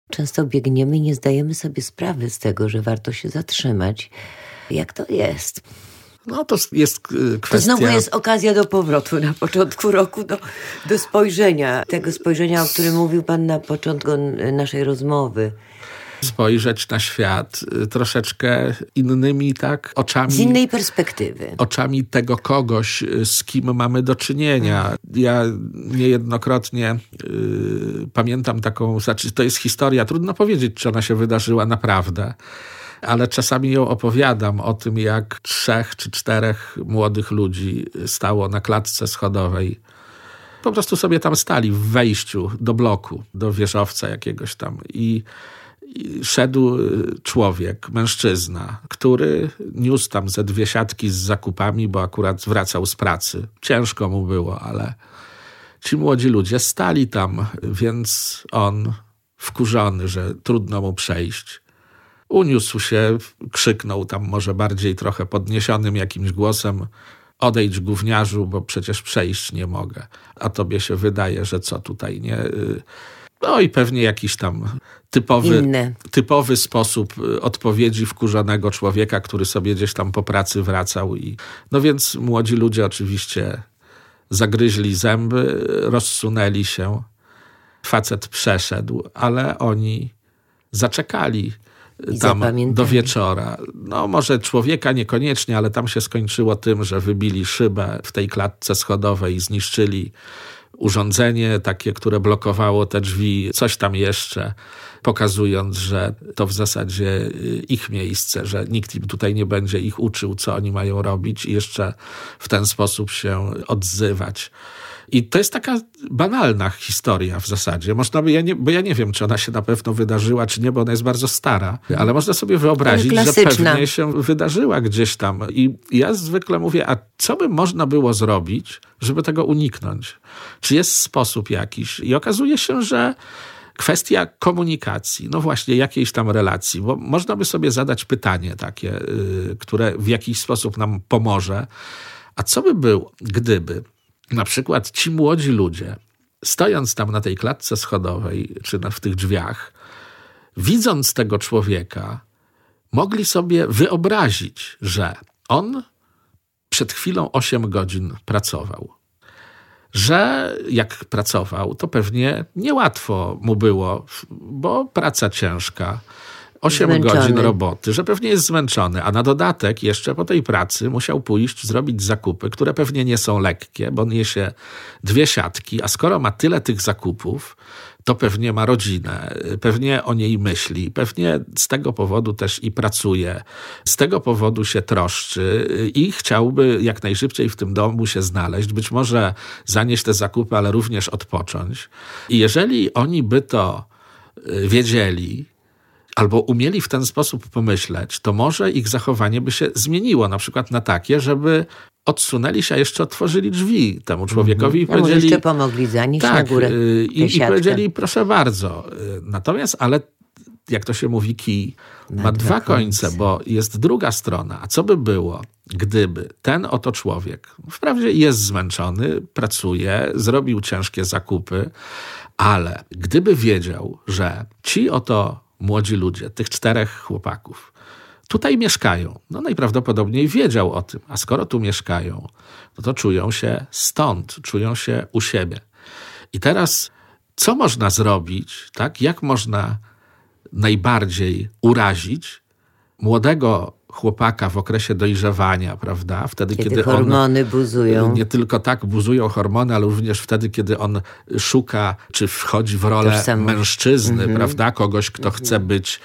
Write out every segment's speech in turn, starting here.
Często biegniemy i nie zdajemy sobie sprawy z tego, że warto się zatrzymać. Jak to jest? No to jest kwestia... To znowu jest okazja do powrotu na początku roku, do spojrzenia. Tego spojrzenia, o którym mówił pan na początku naszej rozmowy. Spojrzeć na świat troszeczkę innymi, tak, oczami. Z innej perspektywy. Oczami tego kogoś, z kim mamy do czynienia. Ja niejednokrotnie pamiętam taką, znaczy to jest historia, trudno powiedzieć, czy ona się wydarzyła naprawdę, ale czasami ją opowiadam o tym, jak 3 czy 4 młodych ludzi stało na klatce schodowej. Po prostu sobie tam stali w wejściu do bloku, do wieżowca jakiegoś tam i szedł człowiek, mężczyzna, który niósł tam ze 2 siatki z zakupami, bo akurat wracał z pracy. Ciężko mu było, ale ci młodzi ludzie stali tam, więc on, wkurzony, że trudno mu przejść, uniósł się, krzyknął tam może bardziej trochę podniesionym jakimś głosem: odejdź, gówniarzu, bo przecież przejść nie mogę. A tobie się wydaje, że co tutaj, nie... No i pewnie jakiś tam typowy sposób odpowiedzi wkurzonego człowieka, który sobie gdzieś tam po pracy wracał. No więc młodzi ludzie oczywiście zagryźli zęby, rozsunęli się. Facet przeszedł, ale oni zaczekali tam do wieczora. No może człowieka niekoniecznie, ale tam się skończyło tym, że wybili szybę w tej klatce schodowej i zniszczyli urządzenie takie, które blokowało te drzwi, coś tam jeszcze, pokazując, że to w zasadzie ich miejsce, że nikt im tutaj nie będzie ich uczył, co oni mają robić i jeszcze w ten sposób się odzywać. I to jest taka banalna historia w zasadzie. Można by, bo ja nie wiem, czy ona się na pewno wydarzyła, czy nie, bo ona jest bardzo stara, ale można sobie wyobrazić, że pewnie się wydarzyła gdzieś tam. I ja zwykle mówię, a co by można było zrobić, żeby tego uniknąć? Czy jest sposób jakiś? I okazuje się, że kwestia komunikacji, no właśnie jakiejś tam relacji, bo można by sobie zadać pytanie takie, które w jakiś sposób nam pomoże. A co by było, gdyby na przykład ci młodzi ludzie, stojąc tam na tej klatce schodowej, czy w tych drzwiach, widząc tego człowieka, mogli sobie wyobrazić, że on przed chwilą 8 godzin pracował. Że jak pracował, to pewnie niełatwo mu było, bo praca ciężka, 8 godzin roboty, że pewnie jest zmęczony, a na dodatek jeszcze po tej pracy musiał pójść zrobić zakupy, które pewnie nie są lekkie, bo niesie 2 siatki, a skoro ma tyle tych zakupów, to pewnie ma rodzinę, pewnie o niej myśli, pewnie z tego powodu też i pracuje, z tego powodu się troszczy i chciałby jak najszybciej w tym domu się znaleźć, być może zanieść te zakupy, ale również odpocząć. I jeżeli oni by to wiedzieli, albo umieli w ten sposób pomyśleć, to może ich zachowanie by się zmieniło, na przykład na takie, żeby odsunęli się, a jeszcze otworzyli drzwi temu człowiekowi i powiedzieli... jeszcze pomogli zanieść na górę i powiedzieli, proszę bardzo. Natomiast, ale jak to się mówi, kij ma 2 końce, bo jest druga strona. A co by było, gdyby ten oto człowiek, wprawdzie jest zmęczony, pracuje, zrobił ciężkie zakupy, ale gdyby wiedział, że ci oto młodzi ludzie, tych 4 chłopaków, tutaj mieszkają. No najprawdopodobniej wiedział o tym, a skoro tu mieszkają, no to czują się stąd, czują się u siebie. I teraz co można zrobić, tak? Jak można najbardziej urazić młodego chłopaka w okresie dojrzewania, prawda? Wtedy, kiedy hormony buzują. Nie tylko tak buzują hormony, ale również wtedy, kiedy on szuka, czy wchodzi w rolę mężczyzny, prawda? Kogoś, kto chce być,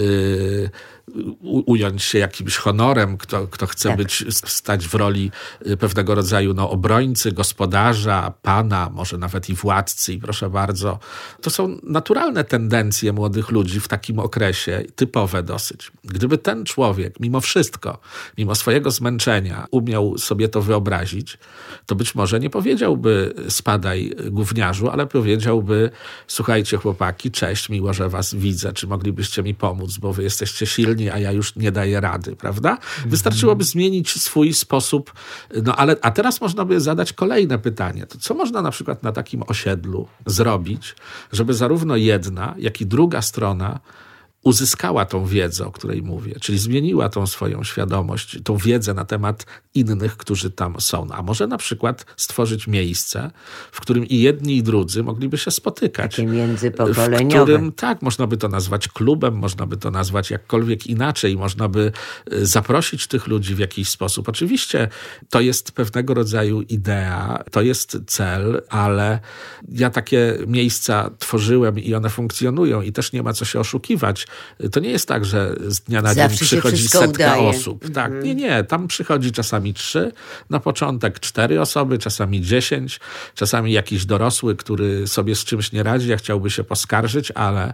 ująć się jakimś honorem, kto chce stać w roli pewnego rodzaju obrońcy, gospodarza, pana, może nawet i władcy. I proszę bardzo, to są naturalne tendencje młodych ludzi w takim okresie, typowe dosyć. Gdyby ten człowiek, mimo mimo wszystko, mimo swojego zmęczenia umiał sobie to wyobrazić, to być może nie powiedziałby spadaj gówniarzu, ale powiedziałby słuchajcie chłopaki, cześć, miło, że was widzę, czy moglibyście mi pomóc, bo wy jesteście silni, a ja już nie daję rady, prawda? Wystarczyłoby zmienić swój sposób, a teraz można by zadać kolejne pytanie. To co można na przykład na takim osiedlu zrobić, żeby zarówno jedna, jak i druga strona uzyskała tą wiedzę, o której mówię, czyli zmieniła tą swoją świadomość, tą wiedzę na temat innych, którzy tam są. A może na przykład stworzyć miejsce, w którym i jedni, i drudzy mogliby się spotykać. Takie międzypokoleniowe. W którym, tak, można by to nazwać klubem, można by to nazwać jakkolwiek inaczej, można by zaprosić tych ludzi w jakiś sposób. Oczywiście to jest pewnego rodzaju idea, to jest cel, ale ja takie miejsca tworzyłem i one funkcjonują i też nie ma co się oszukiwać. To nie jest tak, że z dnia na dzień przychodzi setka osób. Tak, nie. Tam przychodzi czasami 3, na początek 4 osoby, czasami 10, czasami jakiś dorosły, który sobie z czymś nie radzi, a chciałby się poskarżyć, ale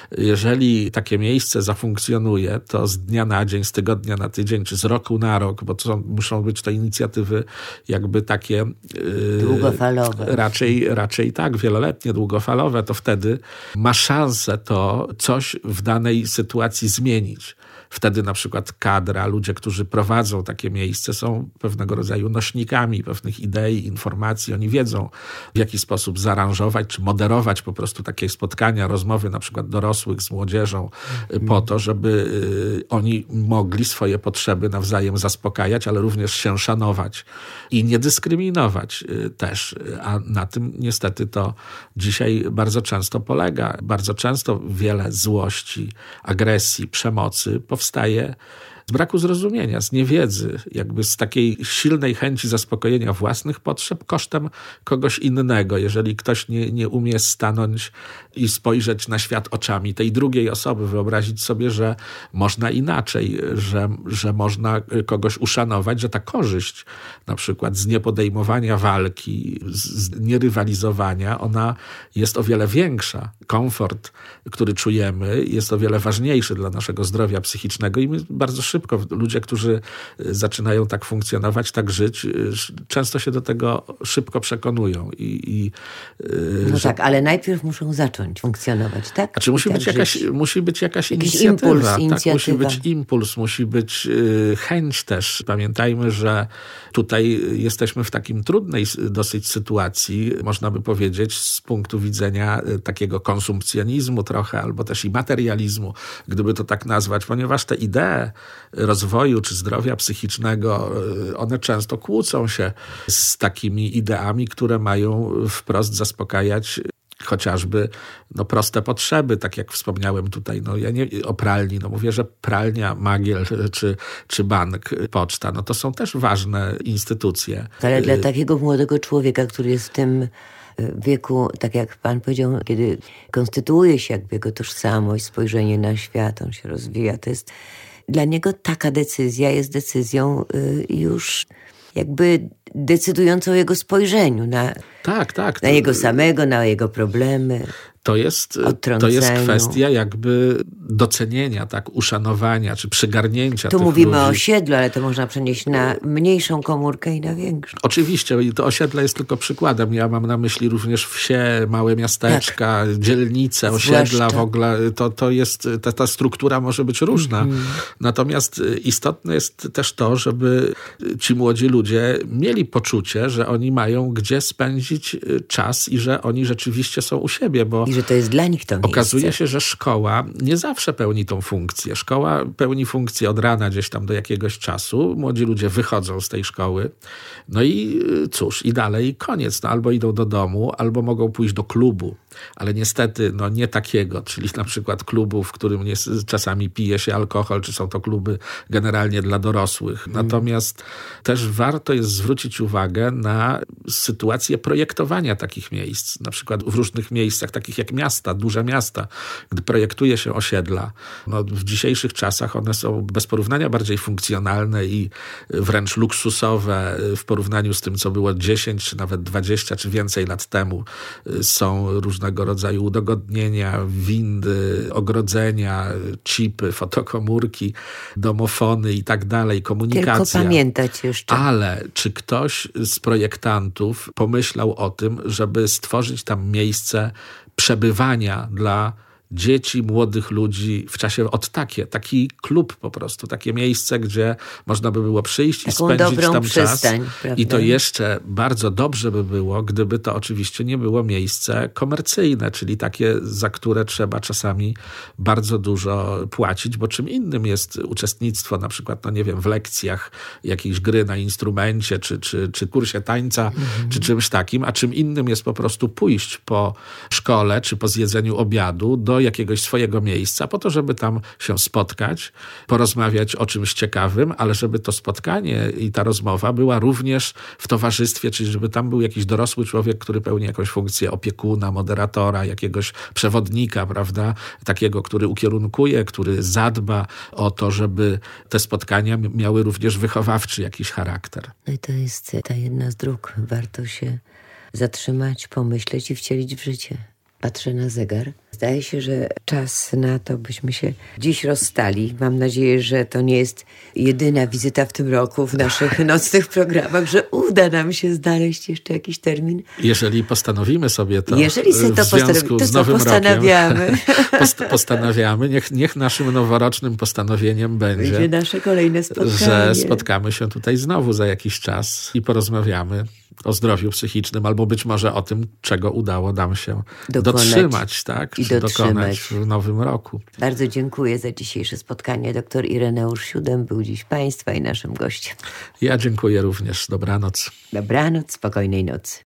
jeżeli takie miejsce zafunkcjonuje, to z dnia na dzień, z tygodnia na tydzień, czy z roku na rok, bo muszą być to inicjatywy jakby takie długofalowe. Raczej tak, wieloletnie, długofalowe, to wtedy ma szansę to coś w danej sytuacji zmienić. Wtedy na przykład kadra, ludzie, którzy prowadzą takie miejsce, są pewnego rodzaju nośnikami pewnych idei, informacji. Oni wiedzą, w jaki sposób zaaranżować, czy moderować po prostu takie spotkania, rozmowy na przykład dorosłych z młodzieżą po to, żeby oni mogli swoje potrzeby nawzajem zaspokajać, ale również się szanować i nie dyskryminować też. A na tym niestety to dzisiaj bardzo często polega. Bardzo często wiele złości, agresji, przemocy powstaje z braku zrozumienia, z niewiedzy, jakby z takiej silnej chęci zaspokojenia własnych potrzeb kosztem kogoś innego. Jeżeli ktoś nie umie stanąć i spojrzeć na świat oczami tej drugiej osoby, wyobrazić sobie, że można inaczej, że można kogoś uszanować, że ta korzyść na przykład z niepodejmowania walki, z nierywalizowania, ona jest o wiele większa. Komfort, który czujemy, jest o wiele ważniejszy dla naszego zdrowia psychicznego i my bardzo szybko, ludzie, którzy zaczynają tak funkcjonować, tak żyć, często się do tego szybko przekonują. Tak, ale najpierw muszą zacząć funkcjonować, tak? Znaczy musi być jakaś inicjatywa. Musi być impuls, musi być chęć też. Pamiętajmy, że tutaj jesteśmy w takim trudnej dosyć sytuacji, można by powiedzieć, z punktu widzenia takiego konsumpcjonizmu trochę, albo też i materializmu, gdyby to tak nazwać, ponieważ te idee rozwoju czy zdrowia psychicznego, one często kłócą się z takimi ideami, które mają wprost zaspokajać chociażby proste potrzeby, tak jak wspomniałem tutaj, ja nie o pralni, mówię, że pralnia, Magiel czy bank, poczta, to są też ważne instytucje. Ale dla takiego młodego człowieka, który jest w tym wieku, tak jak pan powiedział, kiedy konstytuuje się jakby jego tożsamość, spojrzenie na świat, on się rozwija, to jest dla niego taka decyzja jest decyzją już jakby decydującą o jego spojrzeniu na jego samego, na jego problemy. To jest kwestia jakby docenienia, uszanowania, czy przygarnięcia tych mówimy ludzi. O osiedlu, ale to można przenieść na mniejszą komórkę i na większą. Oczywiście, i to osiedle jest tylko przykładem. Ja mam na myśli również wsie, małe miasteczka, dzielnice, osiedla w ogóle. To jest, ta struktura może być różna. Natomiast istotne jest też to, żeby ci młodzi ludzie mieli poczucie, że oni mają gdzie spędzić czas i że oni rzeczywiście są u siebie, bo że to jest dla nich to miejsce. Okazuje się, że szkoła nie zawsze pełni tą funkcję. Szkoła pełni funkcję od rana gdzieś tam do jakiegoś czasu. Młodzi ludzie wychodzą z tej szkoły. I cóż, i dalej koniec. Albo idą do domu, albo mogą pójść do klubu. Ale niestety nie takiego, czyli na przykład klubu, w którym czasami pije się alkohol, czy są to kluby generalnie dla dorosłych. Natomiast też warto jest zwrócić uwagę na sytuację projektowania takich miejsc. Na przykład w różnych miejscach, takich jak miasta, duże miasta, gdy projektuje się osiedla. W dzisiejszych czasach one są bez porównania bardziej funkcjonalne i wręcz luksusowe w porównaniu z tym, co było 10, czy nawet 20, czy więcej lat temu. Są różnego różnego rodzaju udogodnienia, windy, ogrodzenia, chipy, fotokomórki, domofony i tak dalej, komunikacja. Tylko pamiętać jeszcze. Ale czy ktoś z projektantów pomyślał o tym, żeby stworzyć tam miejsce przebywania dla dzieci, młodych ludzi w czasie taki klub po prostu, takie miejsce, gdzie można by było przyjść taką i spędzić tam przystań, czas. prawda? I to jeszcze bardzo dobrze by było, gdyby to oczywiście nie było miejsce komercyjne, czyli takie, za które trzeba czasami bardzo dużo płacić, bo czym innym jest uczestnictwo na przykład, no nie wiem, w lekcjach jakiejś gry na instrumencie, czy kursie tańca, czy czymś takim, a czym innym jest po prostu pójść po szkole, czy po zjedzeniu obiadu do jakiegoś swojego miejsca, po to, żeby tam się spotkać, porozmawiać o czymś ciekawym, ale żeby to spotkanie i ta rozmowa była również w towarzystwie, czyli żeby tam był jakiś dorosły człowiek, który pełni jakąś funkcję opiekuna, moderatora, jakiegoś przewodnika, prawda? Takiego, który ukierunkuje, który zadba o to, żeby te spotkania miały również wychowawczy jakiś charakter. No i to jest ta jedna z dróg. Warto się zatrzymać, pomyśleć i wcielić w życie. Patrzę na zegar. Zdaje się, że czas na to, byśmy się dziś rozstali. Mam nadzieję, że to nie jest jedyna wizyta w tym roku w naszych nocnych programach, że uda nam się znaleźć jeszcze jakiś termin. Jeżeli postanowimy sobie to w związku z nowym postanawiamy. rokiem, postanawiamy, niech naszym noworocznym postanowieniem będzie nasze kolejne spotkanie. Że spotkamy się tutaj znowu za jakiś czas i porozmawiamy o zdrowiu psychicznym, albo być może o tym, czego udało nam się dotrzymać, tak? Dokonać w nowym roku. Bardzo dziękuję za dzisiejsze spotkanie. Dr Ireneusz Siódem był dziś Państwa i naszym gościem. Ja dziękuję również. Dobranoc. Dobranoc, spokojnej nocy.